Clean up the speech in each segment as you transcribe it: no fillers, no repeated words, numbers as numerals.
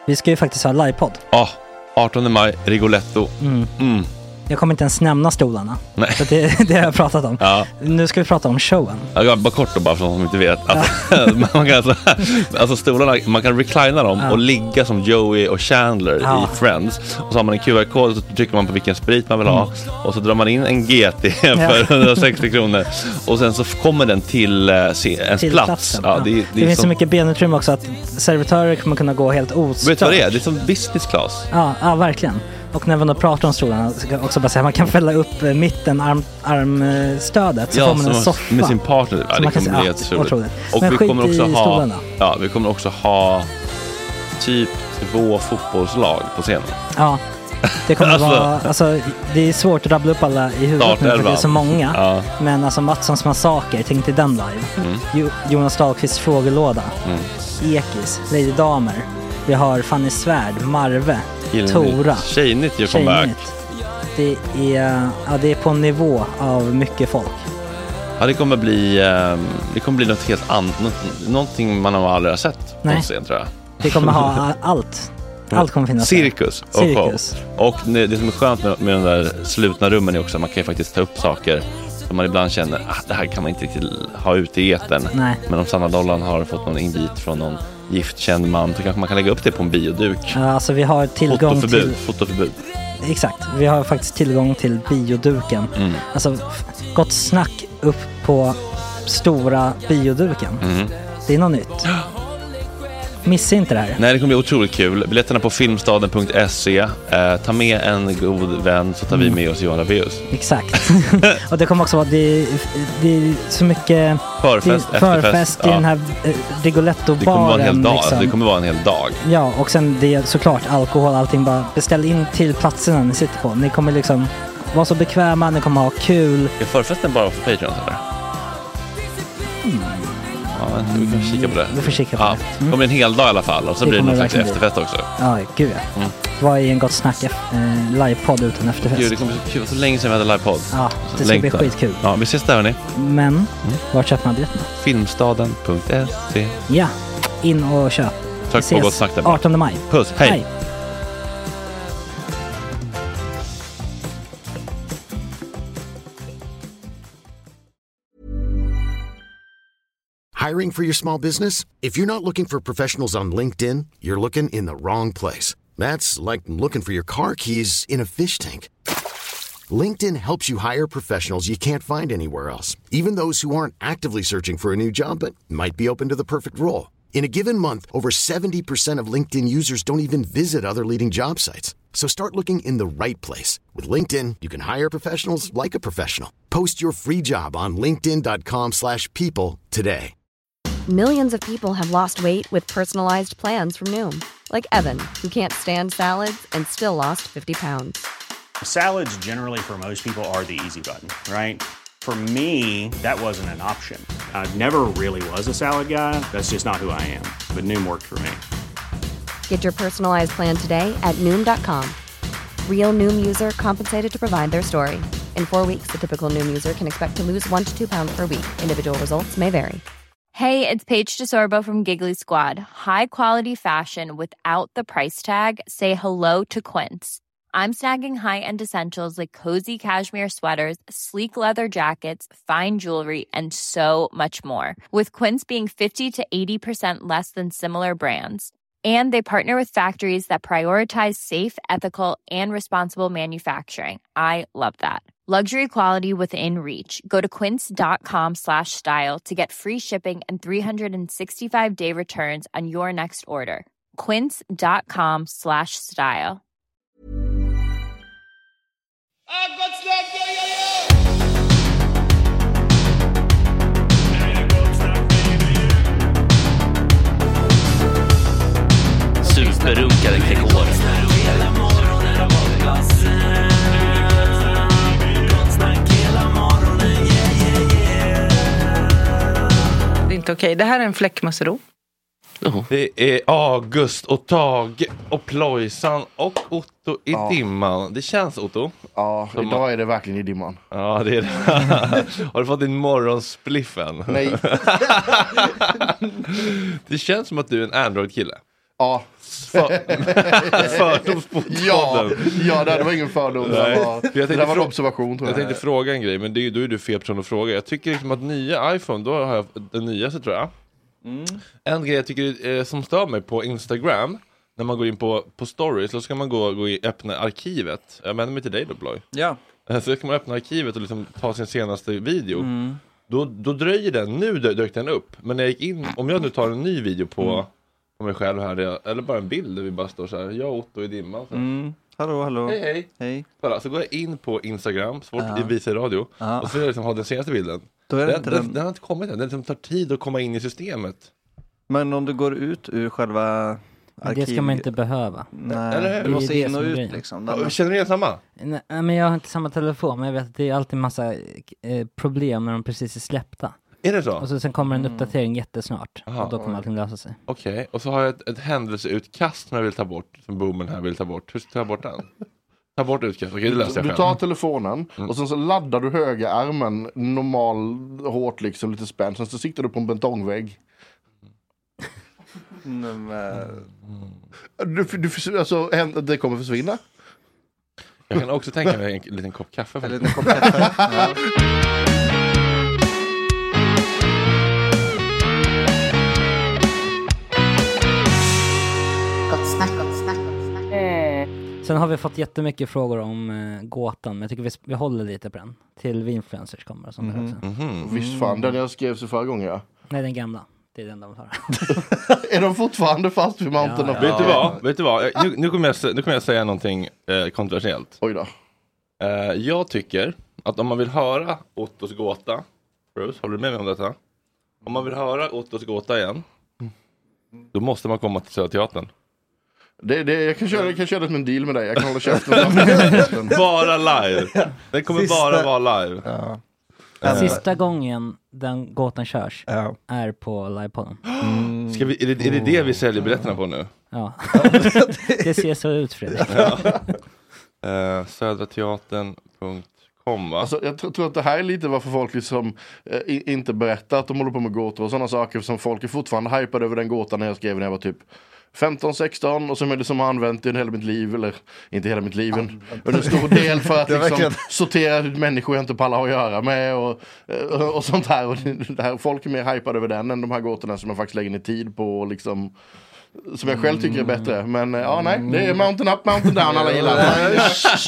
Vi ska ju faktiskt ha livepodd. Ja, 18 maj, Rigoletto. Jag kommer inte ens nämna stolarna. Nej. För det har jag pratat om. Ja. Nu ska vi prata om showen. Ja, bara kort då, bara för de som inte vet. Man kan alltså stolarna, man kan reclina dem och ligga som Joey och Chandler i Friends. Och så har man en QR-kod och så trycker man på vilken sprit man vill ha. Och så drar man in en GT för 160 kronor. Och sen så kommer den till ens plats. Ja, det finns så mycket benutrymme också att servitörer kommer kunna gå helt ostört. Vet du vad det är? Det är som business class. Ja, verkligen. Och när man då pratar om stolarna så kan jag också bara säga att man kan fälla upp mitten armstödet så får man en soffa med sin partner. Ja, det kommer bli helt otroligt. Och men vi kommer också stolarna. vi kommer också ha typ 2 fotbollslag på scenen. Ja. Det kommer vara, alltså det är svårt att rabbla upp alla i huvudet nu för det är så många. Ja. Men alltså Mattssons massaker, tänk till den live. Jonas Dahlqvists frågelåda. Ekis, Lady Damer. Vi har Fanny Svärd, Marve, Tora. Tjejnytt gör comeback. Det är på en nivå av mycket folk. Ja, det kommer bli något helt annat. Någonting man har aldrig sett på scen, tror jag. Vi kommer ha allt. Allt kommer finnas. Cirkus. Och det som är skönt med de där slutna rummen är också att man kan ju faktiskt ta upp saker som man ibland känner det här kan man inte riktigt ha ute i etern. Nej. Men om Sanna Dollan har fått någon invit från någon giftkänd man så kanske man kan lägga upp det på en bioduk. Ja, alltså vi har tillgång till fotoförbud. Exakt, vi har faktiskt tillgång till bioduken. Alltså gott snack upp på stora bioduken. Det är något nytt. Missa inte det här. Nej, det kommer bli otroligt kul. Biljetterna på filmstaden.se. Ta med en god vän så tar vi med oss Johan Rabaeus. Exakt. Och det kommer också vara det är så mycket förfest i den här Rigoletto-baren. Det kommer vara en hel dag. Liksom. Det kommer vara en hel dag. Ja, och sen det är såklart alkohol, allting. Bara beställ in till platserna ni sitter på. Ni kommer liksom vara så bekväma, ni kommer ha kul. Är förfesten bara för Patreon eller? Ja, vi kan kika på det. Vi får kika på det. Det kommer en hel dag i alla fall. Och så blir det någon slags efterfest också. Ja, gud ja. Vad är en gott snack livepodd utan efterfest? Gud, det kommer bli kul. Så länge sedan vi hade livepodd. Ja, det ska bli skitkul. Ja, vi ses där hörni. Men, vart köper man biljetterna? Filmstaden.se. Ja, in och köp. Tack på gott snack där. 18 maj. Puss, hej. Hiring for your small business? If you're not looking for professionals on LinkedIn, you're looking in the wrong place. That's like looking for your car keys in a fish tank. LinkedIn helps you hire professionals you can't find anywhere else, even those who aren't actively searching for a new job but might be open to the perfect role. In a given month, over 70% of LinkedIn users don't even visit other leading job sites. So start looking in the right place. With LinkedIn, you can hire professionals like a professional. Post your free job on linkedin.com/people today. Millions of people have lost weight with personalized plans from Noom. Like Evan, who can't stand salads and still lost 50 pounds. Salads generally for most people are the easy button, right? For me, that wasn't an option. I never really was a salad guy. That's just not who I am. But Noom worked for me. Get your personalized plan today at Noom.com. Real Noom user compensated to provide their story. In 4 weeks, the typical Noom user can expect to lose 1 to 2 pounds per week. Individual results may vary. Hey, it's Paige DeSorbo from Giggly Squad. High quality fashion without the price tag. Say hello to Quince. I'm snagging high-end essentials like cozy cashmere sweaters, sleek leather jackets, fine jewelry, and so much more. With Quince being 50 to 80% less than similar brands. And they partner with factories that prioritize safe, ethical, and responsible manufacturing. I love that. Luxury quality within reach. Go to quince.com/style to get free shipping and 365-day returns on your next order. Quince.com/style. Superrunkare Gregor. Det är inte okej. Det här är en fläckmussero. Det är August och Tage och Plojsan och Otto i dimman. Det känns, Otto. Ja, idag är det verkligen i dimman. Ja, det är det. Har du fått din morgonspliffen? Nej. Det känns som att du är en Android-kille. Ja. Fördomspodden. Ja, det var ingen fördom. Det var en observation, tror jag. Jag tänkte fråga en grej, men då är du fel person att fråga. Jag tycker liksom att nya iPhone, då har jag den nyaste, tror jag. En grej jag tycker som stör mig på Instagram, när man går in på stories, så ska man gå i öppna arkivet. Jag menar mig till dig då, Bloy. Ja. Så ska man öppna arkivet och liksom ta sin senaste video. Då dröjer den. Nu dök den upp. Men när jag gick in, om jag nu tar en ny video på mig själv här, eller bara en bild där vi bara står så här, jag och Otto i dimman. Hallå. Hej. Så går jag in på Instagram, svårt i visa radio, och så vill jag liksom ha den senaste bilden. Då är den har inte kommit än. Den liksom tar tid att komma in i systemet. Men om du går ut ur själva arkiv... Det ska man inte behöva. Nej, du måste in och ut liksom. Känner du igen samma? Nej, men jag har inte samma telefon, men jag vet att det är alltid massa problem när de precis är släppta. Är det så? Och så sen kommer en uppdatering jättesnart. Och då kommer allting lösa sig. Okej, och så har jag ett händelseutkast som jag vill ta bort, som Boomen här vill ta bort. Hur ska jag ta bort den? Ta bort utkast, okej, det löser jag själv. Du tar telefonen och sen så laddar du höger armen normal, hårt liksom, lite spänt. Sen så siktar du på en betongvägg. Alltså, det kommer försvinna. Jag kan också tänka mig en liten kopp kaffe. Eller en kopp kaffe. Ja. Sen har vi fått jättemycket frågor om gåtan, men jag tycker vi håller lite på den till vi influencers kommer och sånt där också. Visst fan, den jag skrev så förra gången, ja. Nej, den gamla. Det är den de tar. Är de fortfarande fast vid Mountain of... Vet du vad? Nu kommer jag säga någonting kontroversiellt. Oj då. Jag tycker att om man vill höra Ottos gåta, Bruce, håller du med mig om detta? Om man vill höra Ottos gåta igen, då måste man komma till Södra Teatern. Jag kan köra det som en deal med dig. Jag kan hålla käften. Bara live. Det kommer bara vara live. Ja. Sista gången den gåtan körs är på livepodden. Är det vi säljer biljetterna på nu? Ja. Det ser så ut, Fredrik. Södrateatern.com, va? Alltså, jag tror att det här är lite varför folk liksom inte berättar att de håller på med gåtor och sådana saker, som folk är fortfarande hypade över den gåtan när jag skrev när jag var typ 15-16 och som är det som har använt i hela mitt liv, eller inte hela mitt liv, men en stor del för att liksom sortera ut människor jag inte pallar att göra med och sånt här. Och det här, folk är mer hypade över den än de här gåtorna som jag faktiskt lägger ner tid på och liksom, som jag själv tycker är bättre. Men nej, det är Mountain Up, Mountain Down, alla gillar det.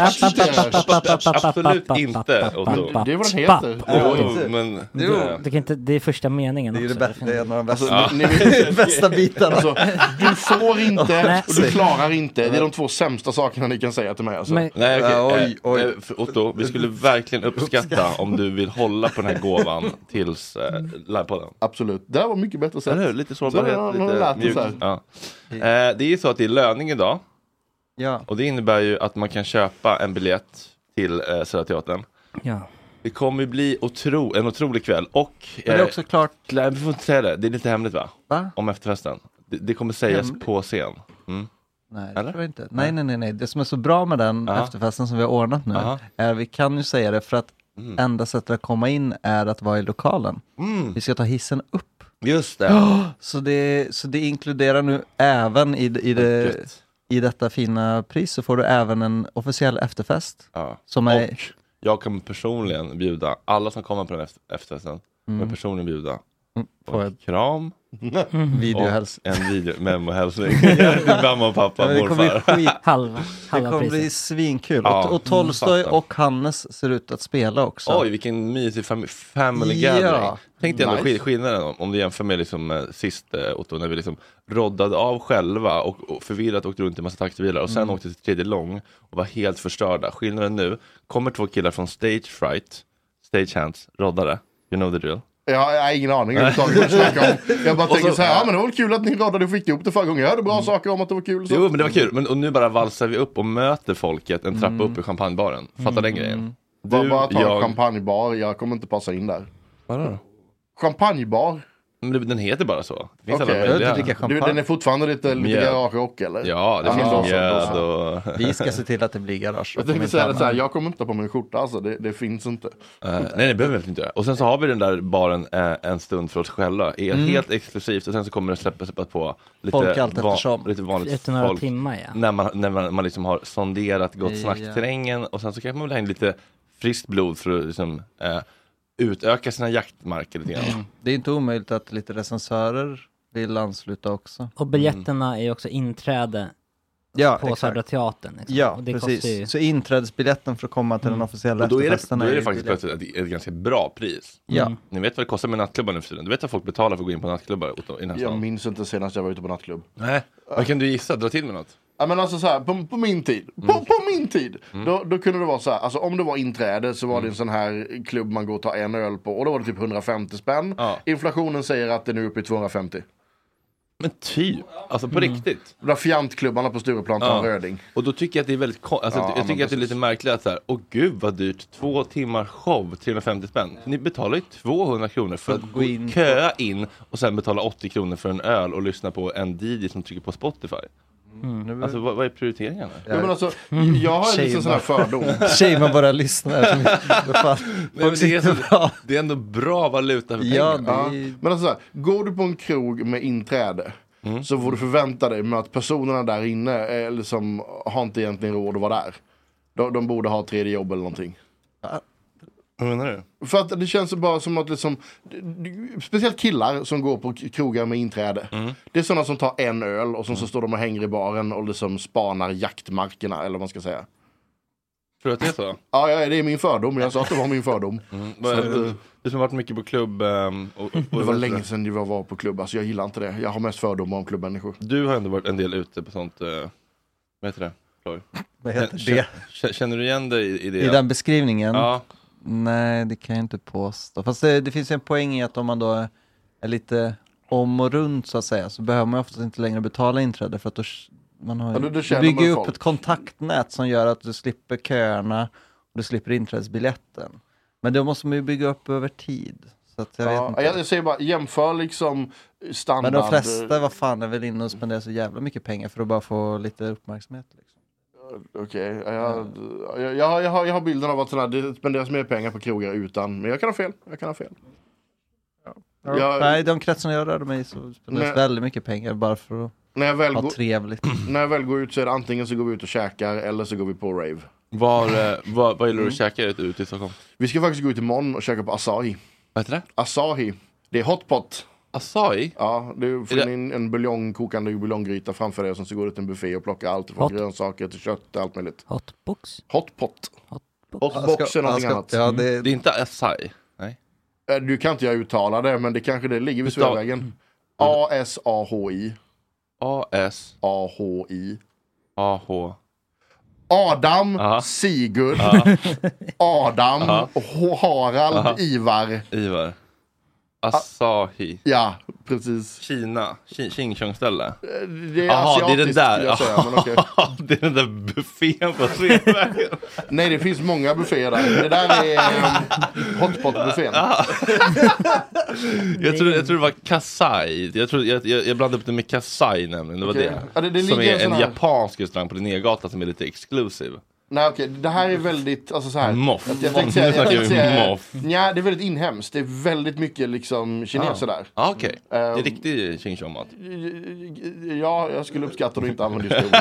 Absolut inte. Det är vad den heter. Det är första meningen. Det är också. det bästa, det är en av de bästa, bästa bitarna. Alltså, du får inte och du klarar inte. Det är de två sämsta sakerna ni kan säga till mig. Alltså. Nej, okej. Otto, vi skulle verkligen uppskatta om du vill hålla på den här gåvan tills livepodden. Absolut. Det var mycket bättre sätt. Eller lite sårbarhet, lite mjukt. Ja. Det är ju så att det är löning idag. Ja. Och det innebär ju att man kan köpa en biljett till Södra Teatern. Ja. Det kommer bli en otrolig kväll. Och det är också klart. Vi får inte säga det. Det är lite hemligt, va? Om efterfesten. Det kommer sägas på scen. Nej, det tror jag inte. Nej. Det som är så bra med den efterfesten som vi har ordnat nu är, vi kan ju säga det, för att enda sättet att komma in är att vara i lokalen. Vi ska ta hissen upp. Just det. Så det inkluderar nu även i detta fina pris, så får du även en officiell efterfest. Som är... Och jag kommer personligen bjuda alla som kommer på den efterfesten. Kommer personligen bjuda på en kram. Videohälsning. En video-memo-hälsning. Mamma och pappa, morfar. Halva det kommer bli svinkul. Och Tolstoy och Hannes ser ut att spela också. Oj, vilken mysig family gathering. Tänk dig ändå skillnaden om du jämför med liksom, sist Otto, när vi liksom roddade av själva och förvirrat åkte runt i en massa taxibilar och sen åkte till tredje lång och var helt förstörda. Skillnaden nu, kommer två killar från Stagehands, roddare. You know the drill. Jag har ingen aning om. Jag bara tänker så här, men det var kul att ni roddade och fick ihop det förra gången. Jag hörde bra saker om att det var kul. Så. Jo, men det var kul. Och nu bara valsar vi upp och möter folket en trappa upp i champagnebaren. Fattar den grejen? Bara ta en champagnebar, jag kommer inte passa in där. Vadå då? Champagnebar. Men den heter bara så. Den är fortfarande lite garagerock eller? Ja, det finns mjöd och... Vi ska se till att det blir garage. Jag kommer inte på min skjorta, alltså. Det finns inte. Nej, det behöver vi inte göra. Och sen så har vi den där baren en stund för oss själva. Helt exklusivt. Och sen så kommer det släppas på lite folk allt eftersom. Lite vanligt efter några folk. Timmar, ja. När man liksom har sonderat gott snackterrängen. Och sen så kan man väl ha in lite friskt blod för att liksom, utöka sina jaktmarker lite grann. Det är inte omöjligt att lite recensörer vill ansluta också. Och biljetterna är ju också inträde på Södra Teatern. Liksom. Ja, och det precis. Ju... Så inträdesbiljetten för att komma till den officiella efterfesten då är det faktiskt plötsligt ett ganska bra pris. Ja. Ni vet vad det kostar med nattklubbar nu för tiden. Du vet vad folk betalar för att gå in på nattklubbar i Jag minns inte senast jag var ute på nattklubb. Nej, vad kan du gissa? Dra till med något. Ja, men alltså så här, på min tid. På min tid. Då kunde det vara så här, alltså om det var inträde så var det en sån här klubb man går och tar en öl på. Och då var det typ 150 spänn. Ja. Inflationen säger att det är nu uppe i 250. Men typ, alltså på riktigt. De där fjantklubbarna på Stureplan tar en röding. Och då tycker jag att det är väldigt jag tycker att det är lite märkligt att så här, gud vad dyrt, 2 timmar show, 350 spänn. Ni betalar ju 200 kronor för att gå in, köa in och sen betala 80 kronor för en öl och lyssna på en DJ som trycker på Spotify. Alltså vad är prioriteringarna? Ja, men alltså, jag har en sån här fördom. Tjej man bara lyssnar. Det är ändå bra valuta för pengar. Men alltså, går du på en krog med inträde så får du förvänta dig med att personerna där inne liksom, har inte egentligen råd att vara där. De borde ha 3D jobb eller någonting. Vad menar du? För att det känns bara som att liksom, speciellt killar som går på krogar med inträde. Det är sådana som tar en öl och så står de och hänger i baren och liksom spanar jaktmarkerna, eller vad man ska säga. Tror du att det är så? Ja, det är min fördom. Jag sa att det var min fördom. Du som har varit mycket på klubb. Det var länge sedan jag var på klubb. Alltså jag gillar inte det. Jag har mest fördomar om klubbmänniskor. Du har ändå varit en del ute på sånt. Vad heter det? Vad heter det? Känner du igen dig i det? I den beskrivningen? Ja. Nej, det kan jag inte påstå. Fast det finns en poäng i att om man då är lite om och runt så att säga, så behöver man oftast inte längre betala inträde för att då, man har du bygger upp ett kontaktnät som gör att du slipper köerna och du slipper inträdesbiljetten. Men då måste man ju bygga upp över tid. Så att jag vet inte. Jag säger bara, jämför liksom standard. Men de flesta, vad fan, är väl inne och spenderar så jävla mycket pengar för att bara få lite uppmärksamhet liksom. Okej, jag har bilden av att det spenderas mer pengar på krogar utan, men jag kan ha fel. Nej, de kretsarna jag rörde mig så spenderas väldigt mycket pengar bara för att ha trevligt. När jag väl går ut så är det antingen så går vi ut och käkar eller så går vi på rave. Vad gäller du att käka ut i Stockholm? Vi ska faktiskt gå ut imorgon och käka på Asahi. Vad heter det? Asahi, det är hotpot. Asahi? Ja, du får in en kokande buljonggryta framför dig och sen så går du till en buffé och plockar allt från grönsaker till kött och allt möjligt. Hotbox? Hotpot. Hotbox är någonting annat. Ja, det är inte Asahi. Nej. Du kan inte jag uttala det, men det kanske det ligger vid Sveavägen. A-S-A-H-I. A-S-A-H-I. A-H. Adam, Sigurd, Adam, Harald, Ivar. Asahi. Ja, precis. Kina. Xinjiang-ställe. Det är asiatiskt, det är den där. Säga, men okay. Det är den där buffén på Sveavägen. Nej, det finns många bufféer där. Det där är hotpot-buffén. Jag tror det var Kasai. Jag blandade upp det med Kasai nämligen. Det var det som är en japansk restaurang på den nya gatan som är lite exklusiv. Nej, okej. Det här är väldigt, alltså så här. Moff. Jag tänkte säga ja, det är väldigt inhemskt. Det är väldigt mycket liksom kineser där. Okej. Det är riktigt Xinjiang-mat. Ja, jag skulle uppskatta att du inte använder just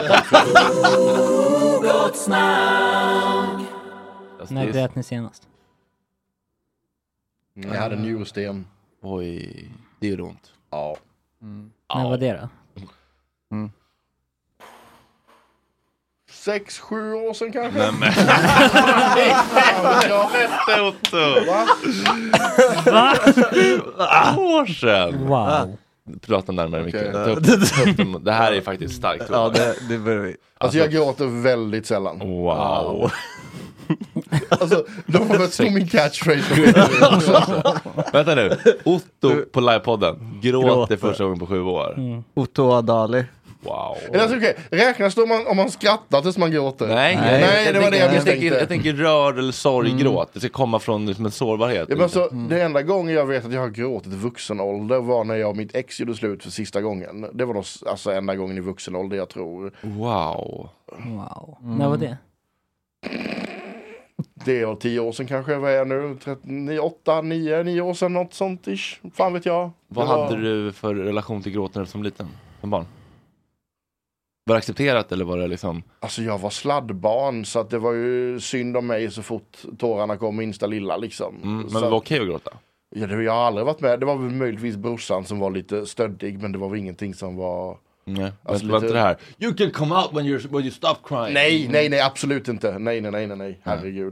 det. När grät ni senast? Jag hade en njursten. Oj, det är ju ont. Ja. När var det då? 6-7 år sedan kanske. Nej, men. År sedan. Wow. Prata närmare mycket. Det här är faktiskt starkt. Ja, det börjar vi. Alltså jag gråter väldigt sällan. Wow. Alltså, de har väl stå min catchphrase. Vänta nu. Otto på livepodden. Gråter första gången på 7 år. Otto Adali. Wow. Alltså, okay. Räknas det om man skrattar tills man gråter? Nej, det var det jag misstänkte. Jag tänker rör eller sorggråt. Det ska komma från liksom, en sårbarhet. Ja, men alltså, det enda gången jag vet att jag har gråtit i vuxen ålder var när jag och mitt ex gjorde slut för sista gången. Det var alltså enda gången i vuxen ålder jag tror. Wow. När var det? Det var 10 år sedan kanske jag var nu. 9 år sedan något sånt ish. Fan vet jag. Vad hade du för relation till gråten som liten? Som barn? Var det accepterat eller var det liksom? Alltså jag var sladdbarn så att det var ju synd om mig så fort tårarna kom minsta lilla liksom. Men det var okej att gråta? Ja, jag har aldrig varit med. Det var väl möjligtvis brorsan som var lite stöddig, men det var väl ingenting som var... Nej, alltså det var inte det här. You can come out when you stop crying. Nej, absolut inte. Nej. Herregud.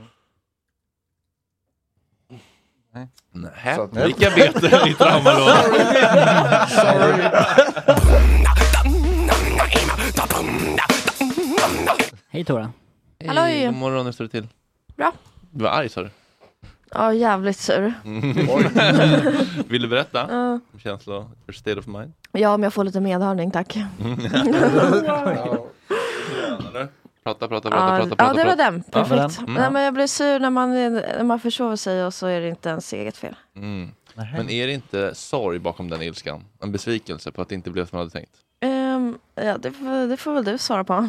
Nej. Vilka beter i traumalådan? Sorry. Hej Tora. Halloj. God morgon, hur står det till? Bra. Du var arg, sa du? Ja, jävligt sur. Vill du berätta? Känsla, your state of mind? Ja, om jag får lite medhörning, tack. Prata. Ja, det var den. Perfekt. Nej, men jag blir sur när man försover sig och så är det inte ens eget fel. Men är det inte sorg bakom den ilskan? En besvikelse på att det inte blev som man hade tänkt? Ja, det får väl du svara på.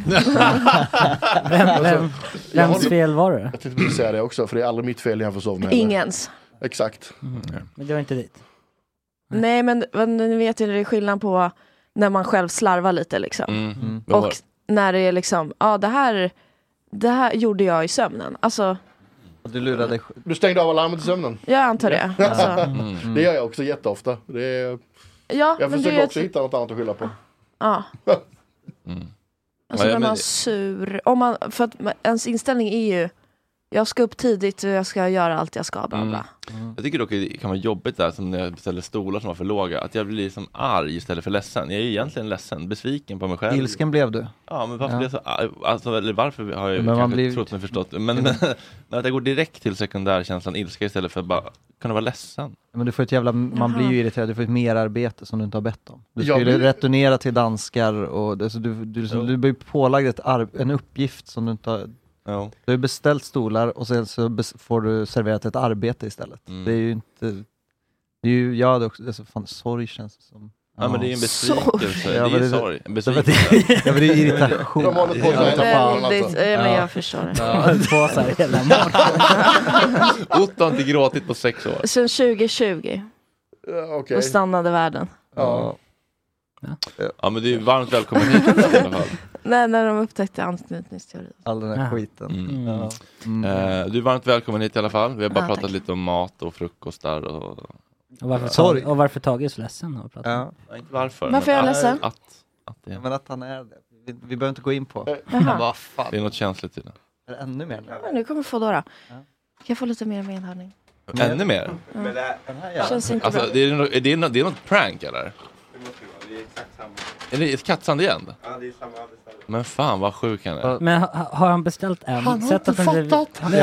Vems fel var det? Jag tänkte säga det också, för det är aldrig mitt fel jag får sova med. Ingens. Exakt. Men det var inte dit. Nej, men ni vet ju det är skillnad på när man själv slarvar lite liksom. Och när det är liksom, det här gjorde jag i sömnen. Alltså, du lurade. Du stängde av alarmet i sömnen? Jag antar det. Alltså. Det gör jag också jätteofta. Jag försöker också hitta något annat att skylla på. Ja. Alltså när man är sur. För att ens inställning är ju, jag ska upp tidigt och jag ska göra allt jag ska. Bla bla. Jag tycker dock att det kan vara jobbigt där som när jag beställer stolar som var för låga. Att jag blir liksom arg istället för ledsen. Jag är egentligen ledsen, besviken på mig själv. Ilsken blev du? Ja, men varför blev så alltså, eller varför har jag kanske trott mig förstått. Men att jag går direkt till sekundärkänslan ilska istället för att bara kunna vara ledsen. Men du får man blir ju irriterad, du får ett merarbete som du inte har bett om. Du skulle returnera till danskar och du blir pålagd en uppgift som du inte har. Ja. Du har beställt stolar och sen så får du serverat ett arbete istället. Det är ju inte... Det är ju, det är också, fan, sorg känns det som. Ja, men det är en besvikelse. Ja, det är sorg. En besvikelse. Ja, men det är irritation. De håller på så men jag förstår det. Två så här hela morgon. Otto har inte gråtit på 6 år. Sen 2020. Okay. Och stannade världen. Ja, men det är varmt välkommen hit i alla fall. Nej, när de upptäckte anknytningsteori. All den här skiten. Du är varmt välkommen hit i alla fall. Vi har bara pratat lite om mat och frukostar och varför Tage är så ledsen att prata. Ja, inte varför. Varför är jag ledsen? Men att han är det. Vi behöver inte gå in på. Vad fan? Det är något känsligt i det. Är det ännu mer? Ja, nu kommer få Kan jag få lite mer medhörning? Ännu mer? Känns inte alltså, bra. Det är något prank eller? Är det ett kattsand igen? Ja, det är samma beställning. Men fan vad sjuk han är. Men har han beställt en? Han har inte fattat. Han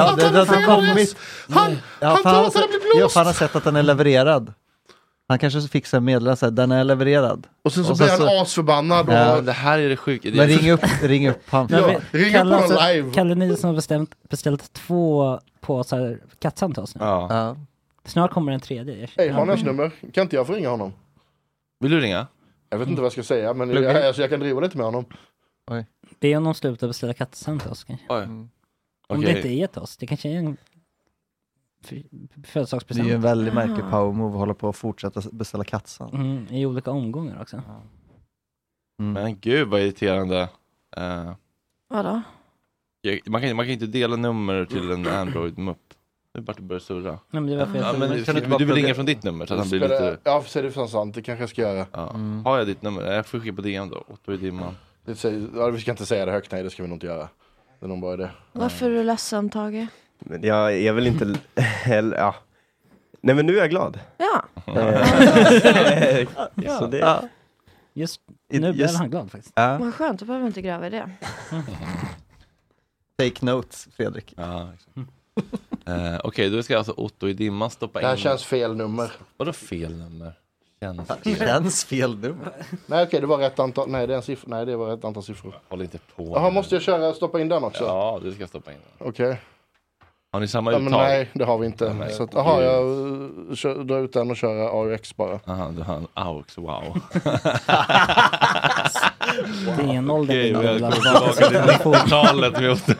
har sett att den är levererad. Han kanske fixar meddelande den är levererad. Och sen så blir han asförbannad. Ja, det här är det sjuka. Men ring upp han. Ring upp honom live. Kalle Nilsson har beställt 2 påsar kattsand till oss nu. Ja. Snart kommer en 3:e. Hej, har ni hans nummer? Kan inte jag få ringa honom? Vill du ringa? Jag vet inte vad jag ska säga, men jag kan driva lite med honom. Oj. Be honom sluta beställa kattsand till oss kanske. Om det inte är till oss. Det kanske är en födelsedagspresent. Det är ju en väldigt märklig power move att hålla på och fortsätta beställa kattsand. I olika omgångar också. Men gud vad irriterande. Vadå? Man kan inte dela nummer till en Android-mupp. Det är bara att du börjar surra. Nej, men det var du vill ringa från ditt nummer så att han blir lite... Ja, så är det sant. Det kanske jag ska göra. Har jag ditt nummer? Jag får skicka på DM då. Otto i dimman. Vi ska inte säga det högt. Nej, det ska vi nog inte göra. Det är nog bara det. Varför är du ledsen, Tage? Men jag är väl inte... ja. Nej, men nu är jag glad. Ja. Så det... Just nu är han glad faktiskt. Vad skönt, då behöver vi inte gräva i det. Take notes, Fredrik. Ja, Okej, då ska alltså Otto i dimman stoppa in... Det här känns fel nummer. Vadå fel nummer? Känns fel nummer. Nej okej, det var rätt antal. Nej, det är en siffra. Nej, det var rätt antal siffror. Håll inte på. Jaha, måste jag stoppa in den också? Ja, du ska stoppa in den. Okej. Har ni samma uttag? Nej, det har vi inte. Nej. Så att, jag drar ut den och kör AUX bara. Aha, du har en AUX, wow. Det är en ålder. Okej, välkommen tillbaka till 90-talet.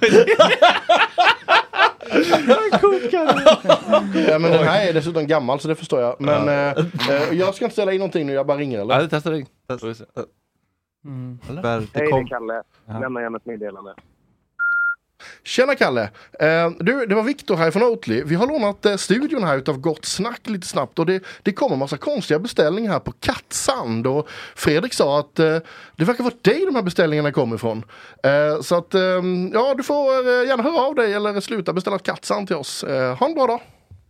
Ja, men den här är dessutom gammal så det förstår jag. Men jag ska inte ställa in någonting nu, jag bara ringer eller? Ja, testa ring. Hej, det är Kalle. Lämna gärna ett meddelande. Tjena Kalle, det var Viktor här från Oatly. Vi har lånat studion här utav Gott Snack lite snabbt och det kommer en massa konstiga beställningar här på kattsand och Fredrik sa att det verkar vara dig de här beställningarna kommer ifrån. Så att ja, du får gärna höra av dig eller sluta beställa kattsand till oss. Ha en bra dag.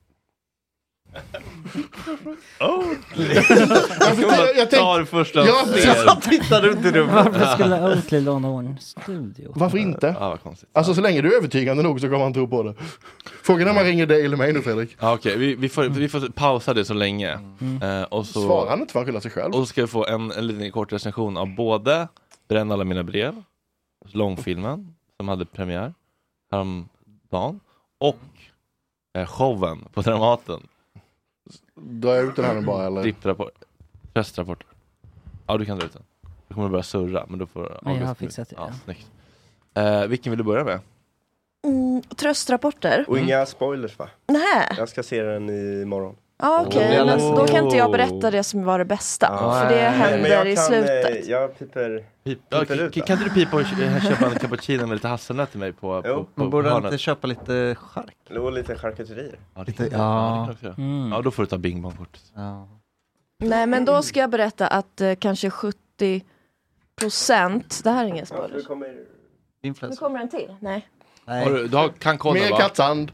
Jag tar första jag tittar runt i rummet. Varför skulle Oatly låna vår studio? Varför inte? Ja, vad konstigt. Alltså så länge du är övertygande nog så kommer han tro på det. Frågan är om man ringer dig eller mig nu Fredrik. Ja, okej, vi får pausa det så länge. Och så svarar han inte för att skylla sig själv. Och så ska vi få en liten kort recension av både Bränn alla mina brev, långfilmen som hade premiär häromdagen, och showen på Dramaten. Drar jag ut den här nu bara eller? Röstrapporter. Ja, du kan dra ut den. Du kommer börja surra, men då får jag har fixat det. Ja, snyggt. Vilken vill du börja med? Tröstrapporter. Och inga spoilers va? Nej. Jag ska se den imorgon. Ja, okej. Men då kan inte jag berätta det som var det bästa. För det händer i slutet. Jag piper ut. Kan inte du pipa och köpa en cappuccino med lite hasselnöt till mig på man borde inte köpa lite chark. Och lite charkuterier. Ja, då får du ta Bing Bong kort. Ja. Nej, men då ska jag berätta att kanske 70%, det här är ingen spoiler. Nu kommer en till. Nej. Kan koden mer kattsand.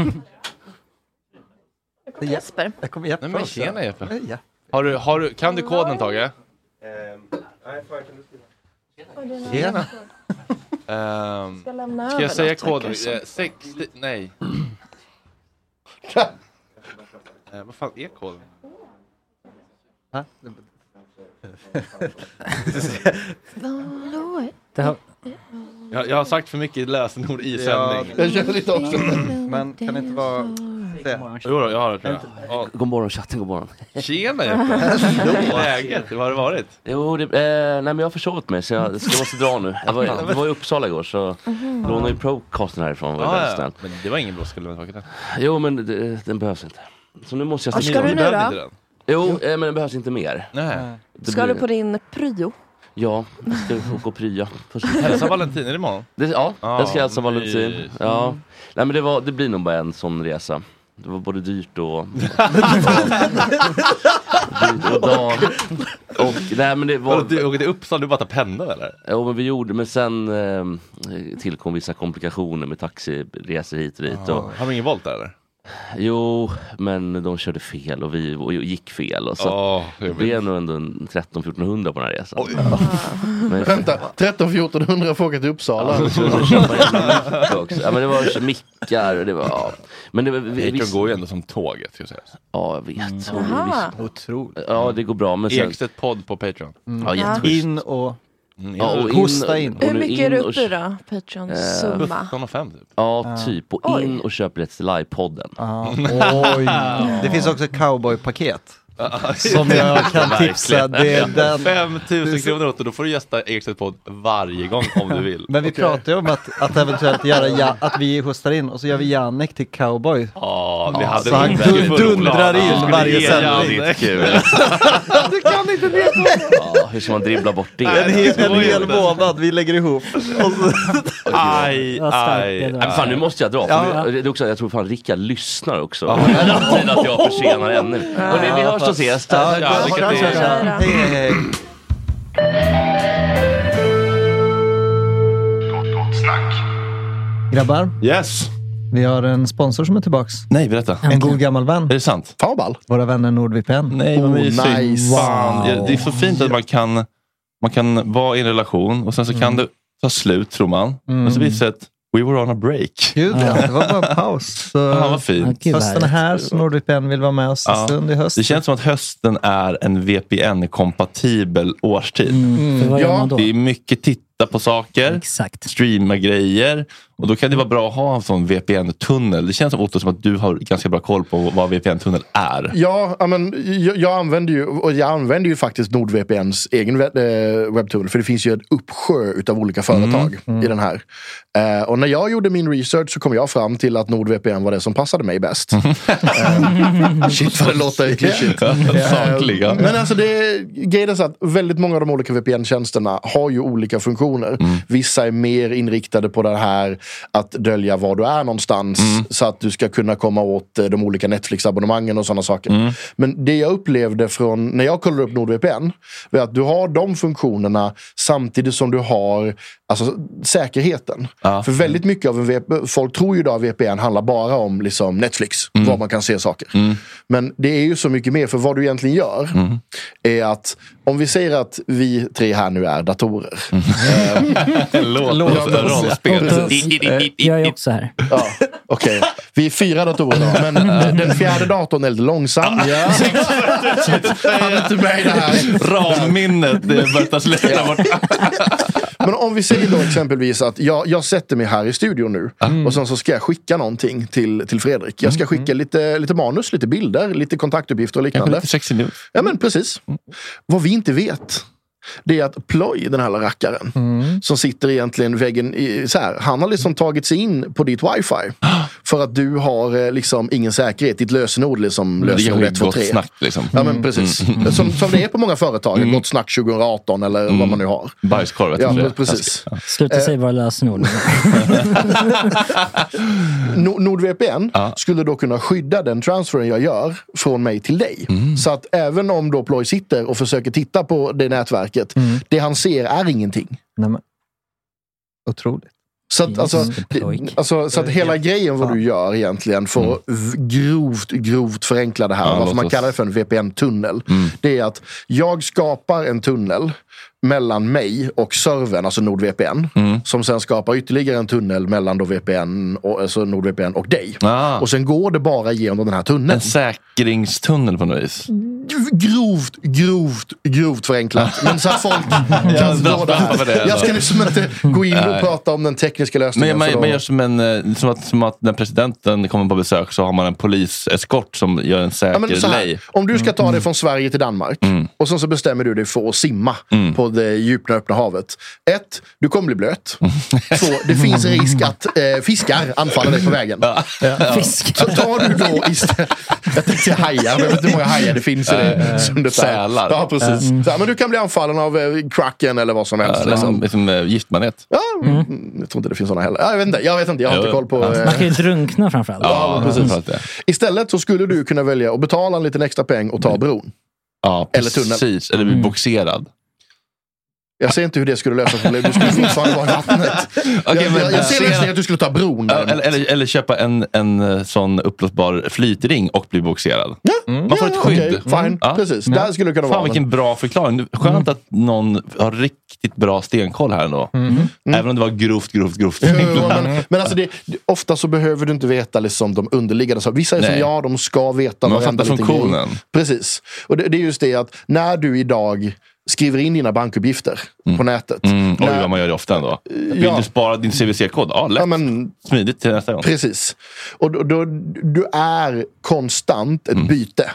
Jesper. Jag kommer Jeppe. Nej, men tjena Jeppe. Kan du koden, Tage? Nej, fan kan du skriva? Tjena. Ska jag säga koden? 60, nej. Vad fan är koden? Jag har sagt för mycket lösenord i sändning. Jag känner lite också. Men kan det inte vara det? Jo då, jag har det. God morgon, chatten, god morgon. Tjena Jeppe. Läget, vad har det varit? Jo, nej men jag har försovit mig så jag ska måste dra nu. Jag var i Uppsala igår så lånade ju Procasten härifrån. Men det var ingen brådska. Jo, men den behövs inte. Så nu måste jag... Ska du nu då? Jo, men den behövs inte mer. Nej. Ska du på din pryo? Ja, jag ska åka och prya. Hälsa Valentin, är det imorgon? Ja, jag ska hälsa Valentin. Ja. Nej, men det blir nog bara en sån resa. Det var både dyrt och dag. Och nej, men det var... Du åkte upp så du bara tar pendeln eller? Ja, men vi gjorde, men sen tillkom vissa komplikationer med taxiresor hit och dit. Och... Har du ingen volt där eller? Jo, men de körde fel och vi gick fel och så det blev nog ändå 13-1400 på den här resan. Vänta, 13-1400 får åka till Uppsala. Ja, men det var mickar och det var men det var går ju ändå som tåget ska jag säga. Ja, jag vet. Otroligt. Ja, det går bra men sen Ekstedt podd på Patreon. Ja, jätteschysst. In och hosta in. Hur mycket är det uppe då? Patreon-summa? 17,5 typ. Ja, typ. Och in och köp rätt till livepodden. Oj. Det finns också ett cowboy-paket. Som jag kan tipsa. Det är den... 5,000 kronor åt och då får du gästa Ekstedt podd varje gång om du vill. Men vi pratar ju om att eventuellt göra att vi hostar in och så gör vi Jannik till cowboy. Vi hade så han dundrar in varje sändning. Du kan inte det. Hur ska man dribbla bort det? En hel månad, vi lägger ihop. Aj. Fan, nu måste jag dra. För det är också, jag tror fan Rickard lyssnar också. Att jag försenar ännu. Och vi hörs och ses. Hej. Grabbar. Yes. Vi har en sponsor som är tillbaks. Nej, berätta. En god gammal vän. Är det sant? Fabal. Våra vänner NordVPN. Nej, vad mysigt. Nice. Fan. Det är så fint att man kan vara i en relation och sen så kan det ta slut tror man. Men så visar det att We were on a break. Gud, det var bara en paus. Så vad fint. Hösten är här, så NordVPN vill vara med oss en stund i höst. Det känns som att hösten är en VPN-kompatibel årstid. Det är mycket titta på saker, streama grejer, och då kan det vara bra att ha en sån VPN-tunnel. Det känns som, Otto, som att du har ganska bra koll på vad VPN-tunnel är. Ja, men jag använder ju faktiskt NordVPNs egen webbtunnel, för det finns ju en uppsjö utav olika företag i den här. Och när jag gjorde min research så kom jag fram till att NordVPN var det som passade mig bäst. Shit, vad det låter klyschigt. Men alltså grejen är så att väldigt många av de olika VPN-tjänsterna har ju olika funktioner. Vissa är mer inriktade på det här att dölja var du är någonstans, så att du ska kunna komma åt de olika Netflix-abonnemangen och sådana saker. Men det jag upplevde från när jag kollade upp NordVPN var att du har de funktionerna samtidigt som du har alltså säkerheten. För väldigt mycket av folk tror ju då att VPN handlar bara om liksom Netflix, var man kan se saker. Men det är ju så mycket mer, för vad du egentligen gör är att om vi säger att vi tre här nu är datorer. Jag är också här. Ja, okej. Vi är 4 datorer då, men den 4:e datorn är lite långsam. Han är inte med i det här. Ramminnet börjar sluta bort. Men om vi säger då exempelvis att jag sätter mig här i studion nu och sen så ska jag skicka någonting till Fredrik. Jag ska skicka lite manus, lite bilder, lite kontaktuppgifter och liknande. Lite sexy news. Ja, men precis. Vad vi inte vet, det är att Ploy, den här rackaren som sitter egentligen väggen så här, han har liksom tagit sig in på ditt wifi för att du har liksom ingen säkerhet, ditt lösenord liksom lösenord 1, 2, 3 snack, liksom. Ja, men precis. Som det är på många företag, gott snack 2018 eller vad man nu har. Bajskorv. Ja, precis. Sluta säga våra lösenord. NordVPN skulle då kunna skydda den transferen jag gör från mig till dig. Så att även om då Ploy sitter och försöker titta på det nätverket, det han ser är ingenting. Nej, men. Otroligt. Så att, så att hela grejen vad du gör egentligen för att grovt förenkla det här, varför man kallar det för en VPN-tunnel, det är att jag skapar en tunnel mellan mig och servern, alltså NordVPN, som sen skapar ytterligare en tunnel mellan då VPN och, alltså NordVPN och dig. Och sen går det bara genom den här tunneln. En säkringstunnel på något vis. Grovt förenklat. Men så att folk kan förstå det här. Jag ska liksom inte gå in och prata om den tekniska lösningen. Men man gör som att när presidenten kommer på besök så har man en poliseskort som gör en säker lej. Om du ska ta det från Sverige till Danmark och så bestämmer du dig för att simma på det djupa öppna havet. 1, du kommer bli blöt. 2, det finns risk att fiskar anfaller dig på vägen. Fisk. Så tar du då istället, jag tänkte hajar, jag vet inte hur många hajar det finns i det sundet där. Sälar. Ja, precis. Så, men du kan bli anfallen av kraken eller vad som helst. Liksom giftmanet. Ja, jag tror inte det finns såna heller. Jag vet inte, jag har inte koll på... Man kan ju drunkna framförallt. Ja, precis. Istället så skulle du kunna välja att betala en liten extra peng och ta bron. Ja, eller tunnel. Precis, eller bli boxerad. Jag ser inte hur det skulle lösa problemet. Du skulle fortfarande vara i vattnet. Jag ser nästan att du skulle ta bron. Eller köpa en sån upplösbar flytring och bli boxerad. Man får ett skydd. Fine, precis. Där skulle det kunna vara. Vilken bra förklaring. Skönt att någon har riktigt bra stenkoll här ändå. Även om det var grovt. Men alltså ofta så behöver du inte veta liksom de underliggande. Så vissa är som de ska veta varenda liten funktionen. Precis. Och det är just det att när du idag skriver in dina bankuppgifter på nätet. Oj, vad man gör det ofta ändå. Vill du spara din CVC-kod? Ja, lätt. Smidigt till nästa gång. Precis. Och då du är konstant ett byte.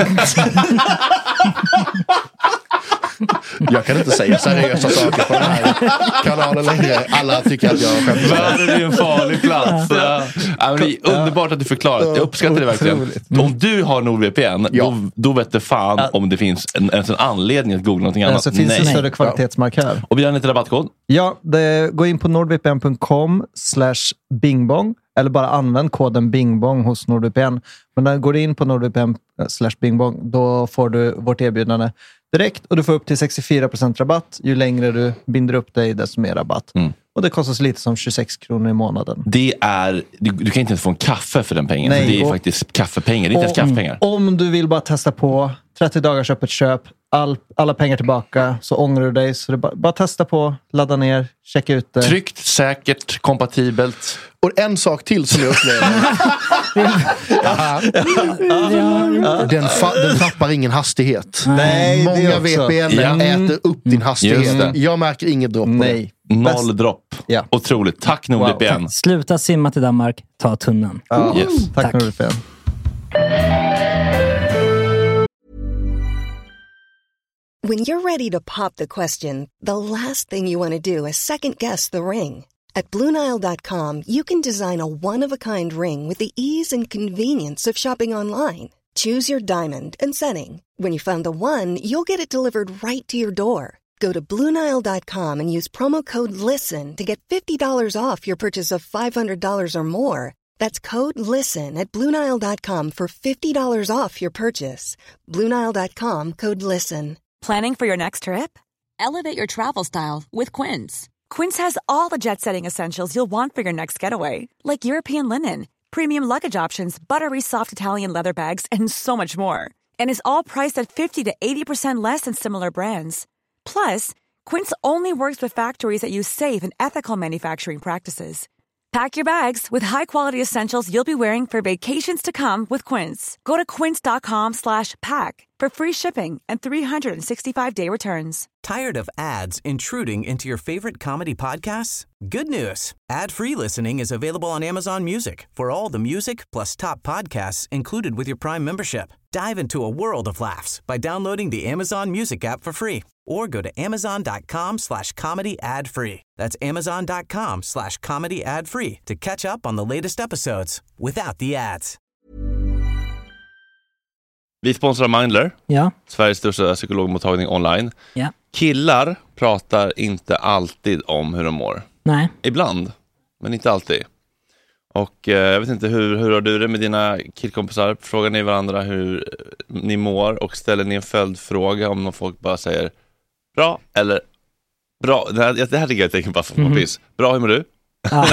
Jag kan inte säga seriösa saker på den här kanalen längre. Alla tycker att jag skämtar. Världen är en farlig plats. Det är underbart att du förklarar. Jag uppskattar det verkligen. Om du har NordVPN, då vet du fan om det finns en anledning att googla någonting annat. Så finns det en större kvalitetsmarkör. Och vi har en liten rabattkod. Ja, gå in på nordvpn.com/bingbong eller bara använd koden bingbong hos NordVPN. Men när du går in på nordvpn/bingbong, då får du vårt erbjudande direkt och du får upp till 64% rabatt. Ju längre du binder upp dig, desto mer rabatt. Och det kostar så lite som 26 kronor i månaden. Det är, du kan inte ens få en kaffe för den pengen. Nej, det är faktiskt kaffepengar, det är inte ens kaffepengar. Om du vill bara testa på 30 dagars öppet köp, alla pengar tillbaka, så ångrar du dig. Så det bara testa på, ladda ner, checka ut det. Tryggt, säkert, kompatibelt. Och en sak till som jag upplever. Den tappar ingen hastighet. Nej, många VPN äter upp din hastighet. Jag märker inget dropp på det. 0 dropp. Ja. Otroligt. Tack NordVPN. Sluta simma till Danmark, ta tunneln. Yes. Tack NordVPN. When you're ready to pop the question, the last thing you want to do is second-guess the ring. At BlueNile.com, you can design a one-of-a-kind ring with the ease and convenience of shopping online. Choose your diamond and setting. When you find the one, you'll get it delivered right to your door. Go to BlueNile.com and use promo code LISTEN to get $50 off your purchase of $500 or more. That's code LISTEN at BlueNile.com for $50 off your purchase. BlueNile.com, code LISTEN. Planning for your next trip? Elevate your travel style with Quince. Quince has all the jet-setting essentials you'll want for your next getaway, like European linen, premium luggage options, buttery soft Italian leather bags, and so much more. And is all priced at 50 to 80% less than similar brands. Plus, Quince only works with factories that use safe and ethical manufacturing practices. Pack your bags with high-quality essentials you'll be wearing for vacations to come with Quince. Go to quince.com/pack for free shipping and 365-day returns. Tired of ads intruding into your favorite comedy podcasts? Good news. Ad-free listening is available on Amazon Music for all the music plus top podcasts included with your Prime membership. Dive into a world of laughs by downloading the Amazon Music app for free or go to amazon.com/comedy ad-free. That's amazon.com/comedy ad-free to catch up on the latest episodes without the ads. Vi sponsrar Mindler. Ja. Sveriges största psykologmottagning online. Ja. Killar pratar inte alltid om hur de mår. Nej. Ibland, men inte alltid. Och jag vet inte, hur har du det med dina killkompisar? Frågar ni varandra hur ni mår och ställer ni en följdfråga om någon folk bara säger bra eller bra? Det här tycker jag tänker bara för kompis. Bra, hur mår du? Ja,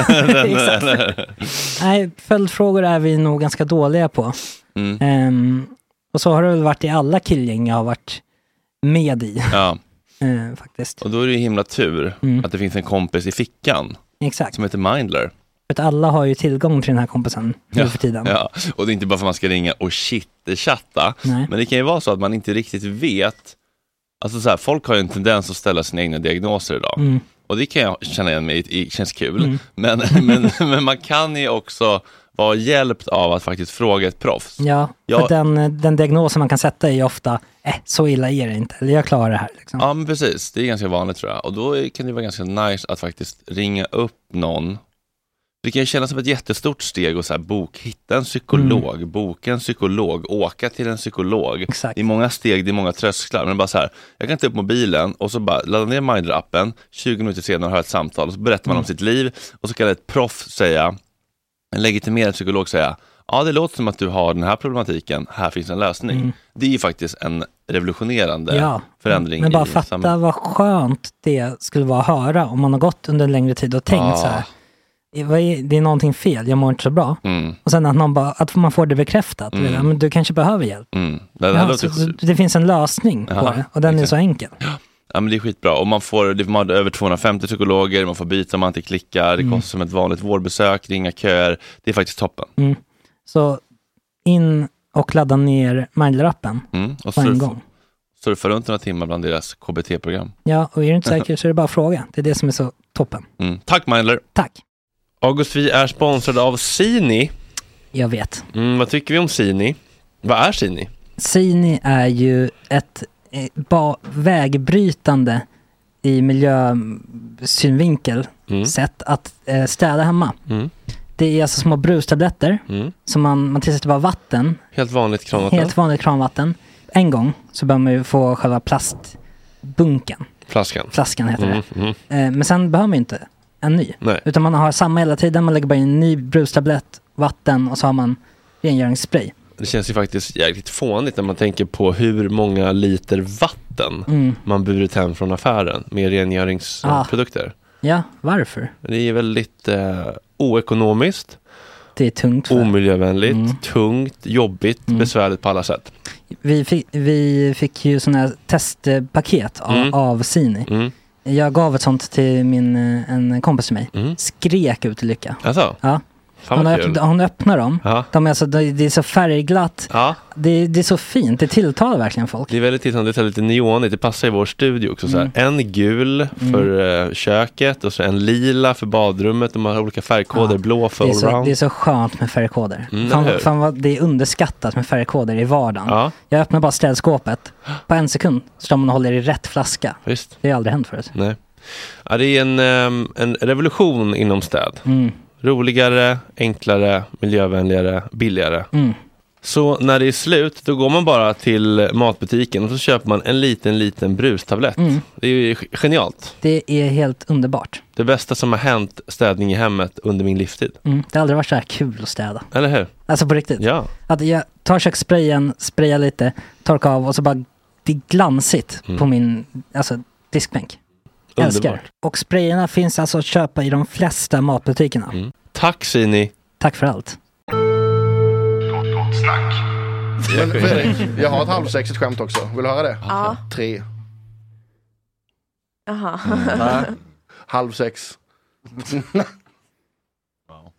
nej, följdfrågor är vi nog ganska dåliga på. Och så har det väl varit i alla killgäng jag har varit med i. Ja. Faktiskt. Och då är det ju himla tur att det finns en kompis i fickan. Exakt. Som heter Mindler. För att alla har ju tillgång till den här kompisen nu för tiden. Ja, och det är inte bara för att man ska ringa och chatta. Men det kan ju vara så att man inte riktigt vet. Alltså så här, folk har ju en tendens att ställa sina egna diagnoser idag. Och det kan jag känna igen mig i, känns kul. Men man kan ju också vara hjälpt av att faktiskt fråga ett proffs. Ja, för den diagnosen man kan sätta är ju ofta så illa är det inte, eller jag klarar det här. Liksom. Ja, men precis. Det är ganska vanligt tror jag. Och då kan det vara ganska nice att faktiskt ringa upp någon. Det kan ju kännas som ett jättestort steg och så här, hitta en psykolog, boka en psykolog, åka till en psykolog. Exakt. Det är många steg, det är många trösklar. Men bara så här, jag kan ta upp mobilen och så bara ladda ner Mindler-appen, 20 minuter senare har ett samtal och så berättar man om sitt liv och så kan ett proffs säga, en legitimerad psykolog säga, ja det låter som att du har den här problematiken, här finns en lösning. Det är ju faktiskt en revolutionerande förändring. Men bara fatta vad skönt det skulle vara att höra om man har gått under en längre tid och tänkt så här. Det är någonting fel, jag mår inte så bra. Och sen att man får det bekräftat. Men du kanske behöver hjälp. Det finns en lösning på det. Och den är så enkel. Ja, men det är skitbra. Och man får över 250 psykologer, man får byta om man inte klickar. Det kostar som ett vanligt vårdbesök, ringa köer. Det är faktiskt toppen. Så in och ladda ner Mindler-appen på en gång. Surfa runt några timmar bland deras KBT-program. Ja, och är du inte säker så är det bara att fråga. Det är det som är så toppen. Tack Mindler. Tack. August, vi är sponsrade av Sini. Jag vet. Vad tycker vi om Sini? Vad är Sini? Sini är ju ett vägbrytande i miljösynvinkel sätt att städa hemma. Det är alltså små brustabletter som man tillsätter bara vatten. Helt vanligt kranvatten. Helt vanligt kranvatten. En gång så bör man ju få själva plastbunken. Flaskan heter det. Men sen behöver man ju inte en ny. Nej. Utan man har samma hela tiden. Man lägger bara in en ny brustablett, vatten och så har man rengöringsspray. Det känns ju faktiskt jäkligt fånigt när man tänker på hur många liter vatten man burit hem från affären med rengöringsprodukter. Ja, varför? Det är väldigt oekonomiskt. Det är tungt. Omiljövänligt, tungt, jobbigt, besvärligt på alla sätt. Vi fick ju sådana här testpaket av Sini. Jag gav ett sånt till en kompis till mig. Skrek ut i lycka. Alltså? Ja. Hon öppnar dem. Ja. Det är så färgglatt. Ja. Det är så fint. Det tilltalar verkligen folk. Det är väldigt tilltalande. Det är lite neonigt. Det passar i vår studio också. Så här. En gul för köket och så en lila för badrummet. De har olika färgkoder. Blå för allround. Det är så skönt med färgkoder. Det är underskattat med färgkoder i vardagen. Ja. Jag öppnar bara städskåpet. På 1 sekund står man och håller i rätt flaska. Visst. Det har aldrig hänt förut. Nej. Ja, det är en revolution inom städ. Roligare, enklare, miljövänligare, billigare. Så när det är slut, då går man bara till matbutiken och så köper man en liten brustablett. Det är ju genialt. Det är helt underbart. Det bästa som har hänt städning i hemmet under min livstid. Det har aldrig varit så här kul att städa. Eller hur? Alltså på riktigt. Ja. Att jag tar kökssprayen, sprayar lite, torkar av och så bara det är glansigt på min diskbänk. Älskar. Och sprayerna finns alltså att köpa i de flesta matbutikerna. Tack Sini. Tack för allt. Gott snack. Men Fredrik, jag har ett halvsexigt skämt också. Vill du höra det? Ja. 3. Jaha. 5:30. Wow.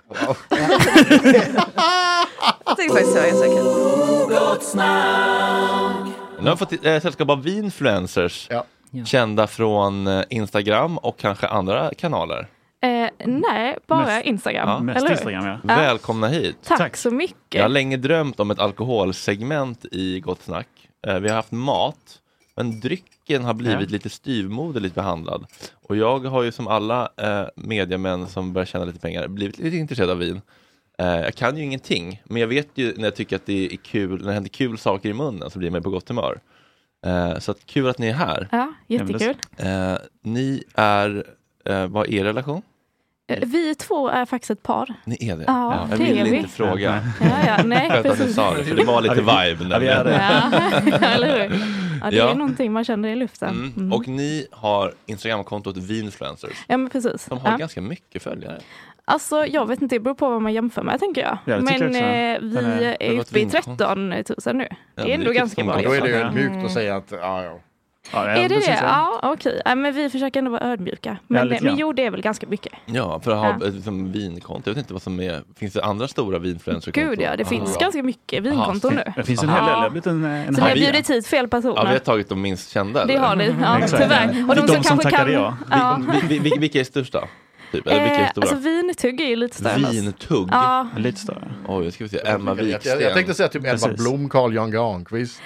Jag tycker faktiskt det var ganska kul. Gott snack. Nu har fått sällskap av vinfluencers. Ja. Kända från Instagram och kanske andra kanaler. Nej, bara Instagram. Mest eller Instagram, ja. Välkomna hit. Tack så mycket. Jag har länge drömt om ett alkoholsegment i Gott snack. Vi har haft mat, men drycken har blivit lite styvmoderligt behandlad. Och jag har ju som alla mediamän som börjar tjäna lite pengar blivit lite intresserad av vin. Jag kan ju ingenting, men jag vet ju när jag tycker att det är kul, när det händer kul saker i munnen så blir man på gott humör. Så att kul att ni är här. Ja, jättekul. Ni är, vad är er relation? Vi två är faktiskt ett par. Ni är det? Ja, jag det vill är inte vi. fråga. Nej, precis. För det var lite vibe. Eller hur? Ja, det är någonting man känner i luften. Och ni har Instagramkontot Vinfluencers. Ja, men precis. De har ganska mycket följare. Alltså, jag vet inte, det beror på vad man jämför med, tänker jag. Ja, men vi är uppe i 13 000 nu. Det är ändå ganska bra. Då är det ju mjukt att säga att är det? Ja, okej. Men vi försöker ändå vara ödmjuka. Men det är väl ganska mycket. Ja, för att ha liksom vinkonto. Jag vet inte vad som är. Finns det andra stora vinfluencerkonton? Gud ja, det finns ganska mycket vinkonton nu. Det finns en hel del. Så ni har bjudit hit fel personer. Ja, vi har tagit de minst kända. Det har ni, tyvärr. Och de som tackade jag. Vilka är största? Typ, eller vilka är stora? Alltså Vintugg är ju lite större. Vintugg? Ja. Lite större. Oj, ska vi se. Emma Wiksten. Jag tänkte säga typ Edvard Blom, Carl Jan Granqvist.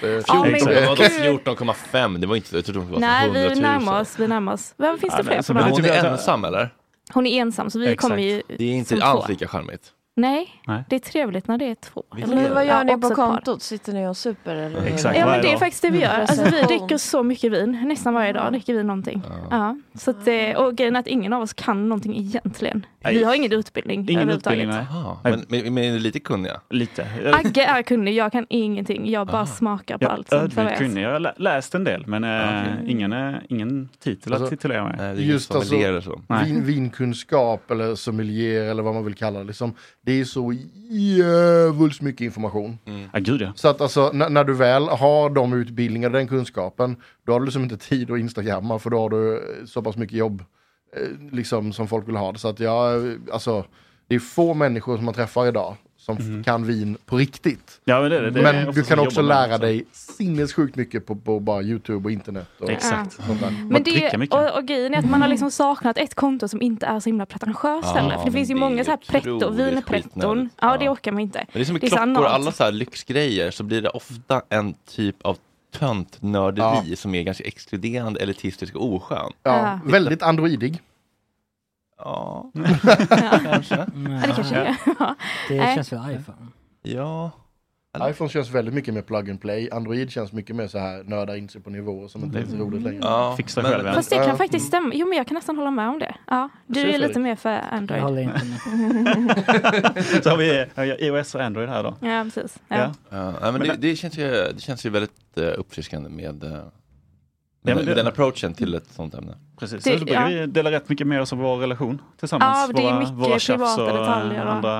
14,5. Det var inte, jag trodde de var 100 000. Nej, vi närmar oss. Vad finns det fler på något? Hon är ensam, eller? Hon är ensam, så vi kommer ju. Det är inte alls lika charmigt. Nej, det är trevligt när det är 2. Men vad gör ni på kontot? Sitter ni och super? Eller? Exakt, ja, men det är faktiskt det vi gör. Alltså, vi dricker så mycket vin. Nästan varje dag dricker vi någonting. Ja. Så att, och grejen är att ingen av oss kan någonting egentligen. Vi har ingen utbildning. Ingen utbildning, nej. Men är lite kunniga? Lite. Agge är kunnig, jag kan ingenting. Jag bara smakar på allt som serveras. Kunnig. Jag har läst en del, men ingen titel att titulera med. Just alltså, vinkunskap eller sommelier eller vad man vill kalla det. Liksom, det är så jävligt mycket information. Gud, ja. Så att alltså, när du väl har de utbildningarna, den kunskapen, då har du liksom inte tid att instagramma, för då har du så pass mycket jobb liksom, som folk vill ha det. Så att alltså, det är få människor som man träffar idag som kan vin på riktigt. Ja, men du kan också lära dig sinnessjukt mycket på bara YouTube och internet. Och exakt. Men och grejen är att man har liksom saknat ett konto som inte är så himla pretentiöst heller. För det finns ju många så här pretto, vinpretton. Ja, det orkar man inte. Men det är som med klockor och alla så här lyxgrejer, så blir det ofta en typ av töntnörderi som är ganska exkluderande, elitistisk och oskön. Ja, väldigt androidig. Ja. Kanske. Det kanske är. Det känns väl iPhone. Ja. iPhone känns väldigt mycket mer plug and play. Android känns mycket mer så här nörda in sig på nivåer som inte är så roligt längre. Ja, fixa själv. Fast det kan faktiskt stämma. Jo, men jag kan nästan hålla med om det. Ja, du är lite mer för Android. Jag håller inte med. Så har vi iOS och Android här då. Ja, precis. Men det känns ju väldigt uppfriskande med den approachen till ett sånt ämne. Precis, så brukar vi dela rätt mycket mer av vår relation tillsammans. Ja, det är mycket våra privata detaljer. Andra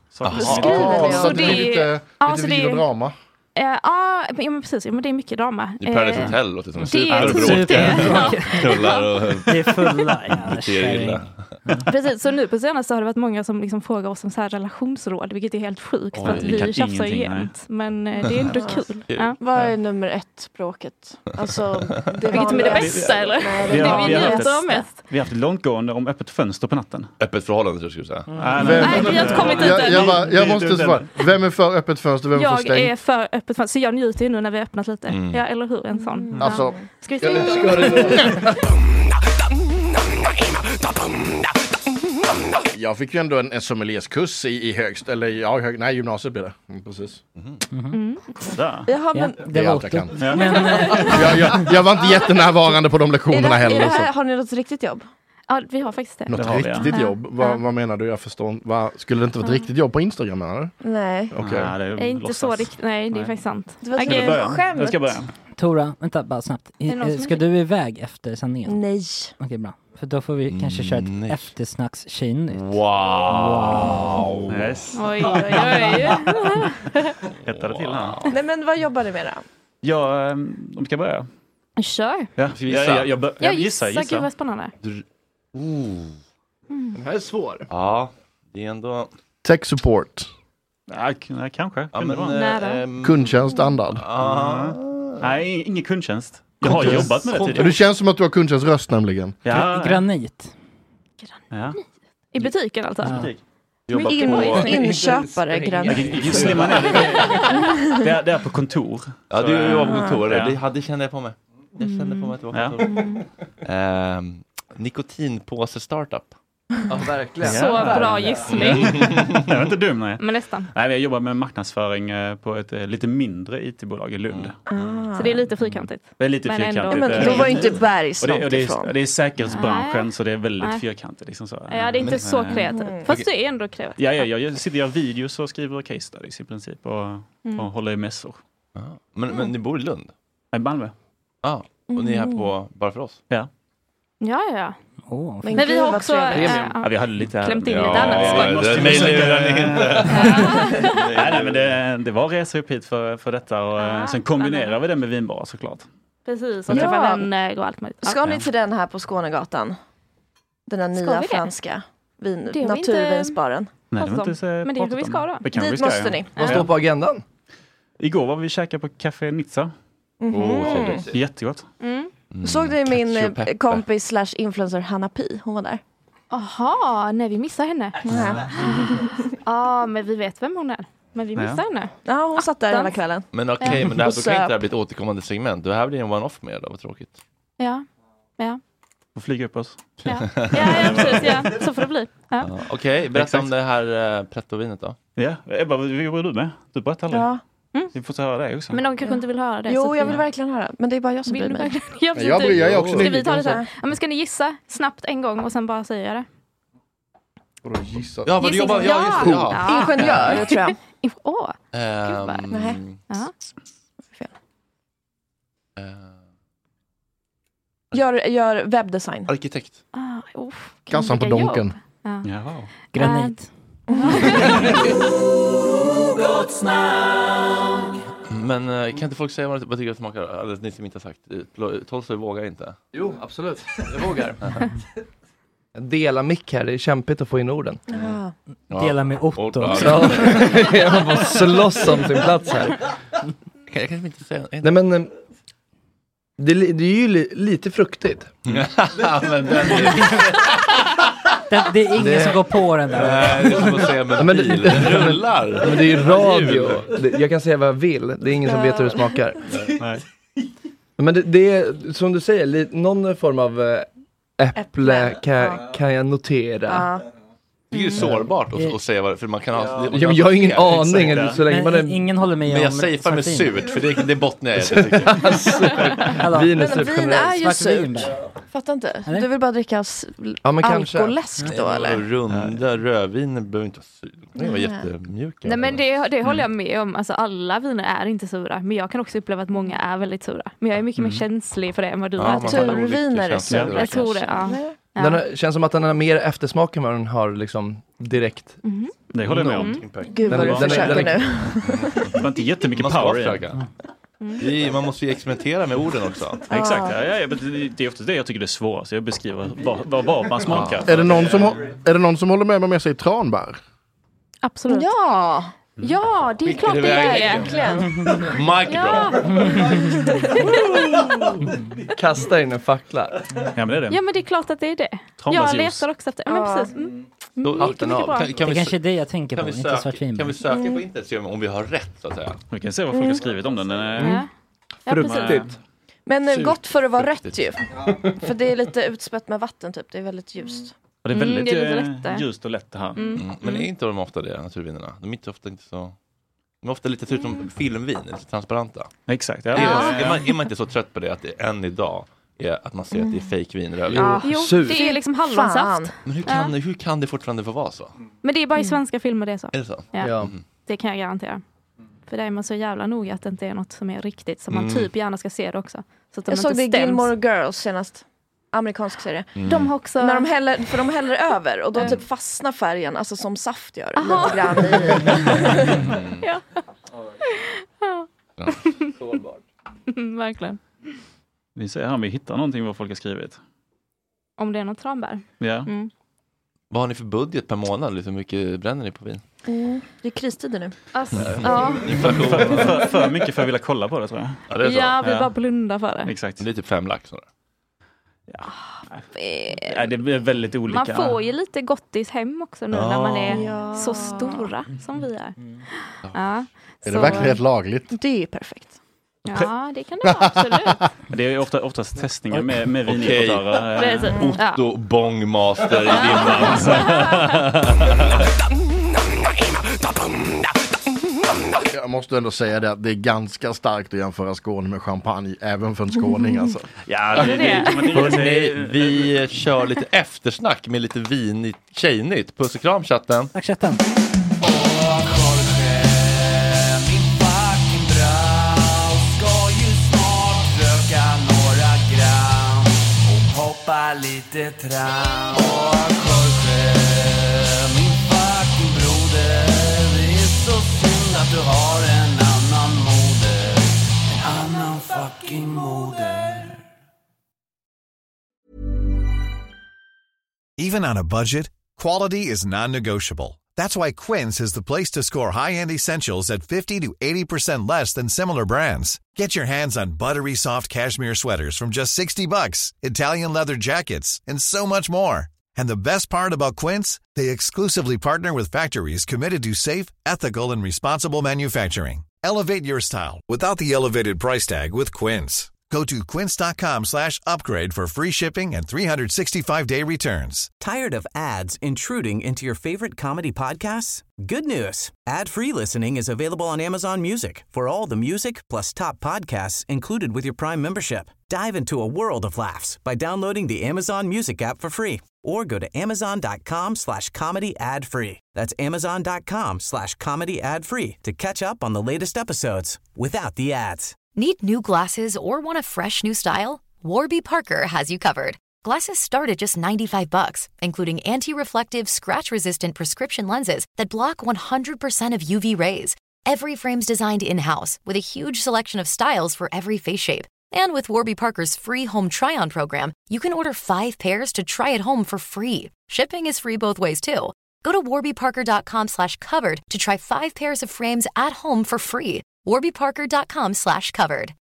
Så det är lite videodrama. Ja, men precis. Men det är mycket drama. Det är Paradise Hotel låter som en knullar och det är fulla. Precis, så nu på senaste har det varit många som liksom frågar oss om så här relationsråd, vilket är helt sjukt för att vi tjafsar jämt. Men det är ändå kul. Ja. Vad är nummer 1-språket? Alltså, vilket som är det bästa, eller? Vi har haft långtgående om öppet fönster på natten. Öppet förhållande, tror jag skulle säga. Nej, vi har inte kommit ut än. Jag måste svara. Vem är för öppet fönster? Vem är för stängt? Jag är för öppet fönster, så jag njuter ju nu när vi har öppnat lite. Ja, eller hur? En sån. Alltså, ska vi se? Jag fick ju ändå en sommelierskurs i högst, eller gymnasiet blir det. Precis. Jaha, men det var allt jag kan. Jag var inte jättenärvarande på de lektionerna heller. Har ni något riktigt jobb? Ja, vi har faktiskt det. Något riktigt jobb? Vad menar du? Jag förstår. Skulle det inte vara ett riktigt jobb på Instagram, menar du? Nej. Okay. Det är inte så riktigt. Nej, det är faktiskt sant. Jag ska börja. Tora, vänta bara snabbt. Ska du iväg efter sändningen? Nej. Okej, bra. För då får vi kanske köra ett eftersnacks tjejnytt. Wow. Yes. Oj. Hettade till här. Nej, men vad jobbar du med då? Ja, de ska börja. Kör. Ja, jag gissar. Gud vad spännande. Den här är svår. Ja, det är ändå... Tech support. Ja, kanske. Kundtjänst standard. Nej, ingen kundtjänst. Jag har jobbat med det tidigare. Du känns som att du har kundtjänst röst nämligen. Granit. Ja. I butiken alltså? Inköpare granit. Det är på kontor. Ja, du jobbar på kontor. Det kände jag på mig. Jag kände på mig att det var kontor. Nikotinpåse startup. Ja, verkligen. Så bra gissning. Det var inte dum, nej. Men nästan. Nej, jag jobbar med marknadsföring på ett lite mindre IT-bolag i Lund. Så det är lite fyrkantigt. Det är lite fyrkantigt. Men då var ju inte Bergs långt ifrån. Det är säkerhetsbranschen, så det är väldigt fyrkantigt. Liksom så. Ja, det är inte så kreativt. Fast du är ändå kreativ. Ja, jag sitter och gör videos och skriver case studies i princip och håller i mässor. Men ni bor i Lund? I Malmö. Ja, och ni är här på Bara för oss? Ja. Ja. Men vi har också vi hade lite klämt in lite annat. Nej, men det var resor upp hit för detta och sen kombinerar vi det med vinbar såklart. Precis, och träffa vänner och allt möjligt. Ska ni till den här på Skånegatan? Den här nya franska naturvinsbaren. Nej, det var inte men det är hur vi ska då. Dit måste ni. Vad står på agendan? Igår var vi käkade på Café Nizza. Jättegott. Såg du min kompis / influencer Hanna Pi? Hon var där. Aha, nej vi missar henne. Men vi vet vem hon är. Men vi missar henne. Ja, hon satt där hela kvällen. Men okej, men det här, då kan inte det här bli ett återkommande segment. Det här blir en one-off med då, vad tråkigt. Ja. Får flyga upp oss. Ja, precis. Ja. Så får det bli. Ja. Okej, berätta om det här pretto-vinet då. Ja, Ebba, vad jobbar du med? Du berättar aldrig. Ja. Vi får höra det också. Men de kanske inte vill höra det. Jo, jag vill verkligen höra. Men det är bara jag som bryr mig. Jag bryr också. Ska vi ta det så här? Ja, men ska ni gissa snabbt en gång och sen bara säga det? Vadå gissa? Ja, vad du jobbar... Ja. Ingenjör, tror jag. Nej. Gör webbdesign. Arkitekt. Kassan på Donken. Granit. Men kan inte folk säga vad tycker du att smakar? Eller ni som inte har sagt. Tolstoy vågar inte. Jo, absolut. Jag vågar. Dela mick här, det är kämpigt att få in orden. Dela med Otto. Jag får slåss om sin plats här. Jag kan inte säga. Nej, men det är ju lite fruktigt. Det är ingen som går på den där. Nej, det är som att säga med bil. Den rullar. Men det är ju radio. Jag kan säga vad jag vill. Det är ingen som vet hur det smakar. Nej. Men det är, som du säger, någon form av äpple kan jag notera. Det är ju sårbart att säga vad, för man kan ha... Jag har ingen aning. Så länge man är... Ingen håller med om... Men jag säger med surt, för det bottnar jag vin är ju surt. Fattar inte. Du vill bara dricka alkoläsk då, eller? Runda rödviner behöver inte vara surt. Det var jättemjuka. Nej, men det håller jag med om. Alltså, alla viner är inte sura. Men jag kan också uppleva att många är väldigt sura. Men jag är mycket mer känslig för det än vad du är. Turviner är sura. Jag tror det, Den känns som att den är mer eftersmak än vad den har liksom direkt Det håller jag med om. Gud vad du försöker nu. Det var inte jättemycket power i. Man måste ju experimentera med orden också. Exakt, det är ofta det jag tycker det är svårt. Så jag beskriver vad man smakar. Är det någon som håller med mig säger tranbär? Absolut. Ja, det är klart det är egentligen. Kasta in en fackla. Ja, men det är det. Ja, men det är klart att det är det. Jag letar också efter. Men precis. Mycket bra. Det är kanske det jag tänker på, inte svartvinbär. Kan vi söka på internet om vi har rätt, så att säga? Vi kan se vad folk har skrivit om den. Fruktigt. Men gott för att vara rött ju. För det är lite utspätt med vatten typ. Det är väldigt ljust. Och det är väldigt ljust och lätt det här. Men är inte de ofta det, naturvinerna? De är inte ofta inte så... De är ofta lite ut som filmvin, lite transparenta. Exakt. Är man inte så trött på det att det än idag är att man ser att det är fake vin? Jo, det är liksom hallonsaft. Men hur kan det fortfarande få vara så? Men det är bara i svenska filmer det är så. Är det så? Ja. Det kan jag garantera. För där är man så jävla noga att det inte är något som är riktigt. Så man typ gärna ska se det också. Så att jag såg det i Gilmore Girls senast. Amerikansk serie. De har också... När de häller över och då typ fastnar färgen, alltså som saft gör. Lite grann i... Ja. Sårbart. Verkligen. Vi ser här om vi hittar någonting vad folk har skrivit. Om det är något tranbär. Ja. Vad har ni för budget per månad? Hur mycket bränner ni på vin? Det är kristider nu. Alltså, för mycket för att vilja kolla på det, tror jag. Ja, det är så. Ja, vi bara blundar för det. Exakt. Det är typ 5 lax. Ja. Det är väldigt olika. Man får ju lite gottis hem också nu när man är så stora som vi är. Ja, är det verkligen helt lagligt? Det är perfekt. Ja, det kan det vara, absolut. Det är oftast testningar med vinimportörer. Otto Bongmaster i dimman. Jag måste ändå säga det att det är ganska starkt att jämföra Skåne med champagne, även för en skåning alltså. Ja, vi kör lite eftersnack med lite vinigt tjejnytt. Puss och kram, chatten. Tack, chatten. Lite tram och Jorge, min fucking broder. Det är så synd att du har en annan moder. En annan fucking moder. Even on a budget, quality is non-negotiable. That's why Quince is the place to score high-end essentials at 50 to 80% less than similar brands. Get your hands on buttery soft cashmere sweaters from just $60, Italian leather jackets, and so much more. And the best part about Quince, they exclusively partner with factories committed to safe, ethical, and responsible manufacturing. Elevate your style without the elevated price tag with Quince. Go to quince.com/upgrade for free shipping and 365-day returns. Tired of ads intruding into your favorite comedy podcasts? Good news. Ad-free listening is available on Amazon Music for all the music plus top podcasts included with your Prime membership. Dive into a world of laughs by downloading the Amazon Music app for free or go to amazon.com/comedy ad-free. That's amazon.com/comedy ad-free to catch up on the latest episodes without the ads. Need new glasses or want a fresh new style? Warby Parker has you covered. Glasses start at just $95, including anti-reflective, scratch-resistant prescription lenses that block 100% of UV rays. Every frame's designed in-house with a huge selection of styles for every face shape. And with Warby Parker's free home try-on program, you can order 5 pairs to try at home for free. Shipping is free both ways, too. Go to warbyparker.com/covered to try 5 pairs of frames at home for free. warbyparker.com/covered.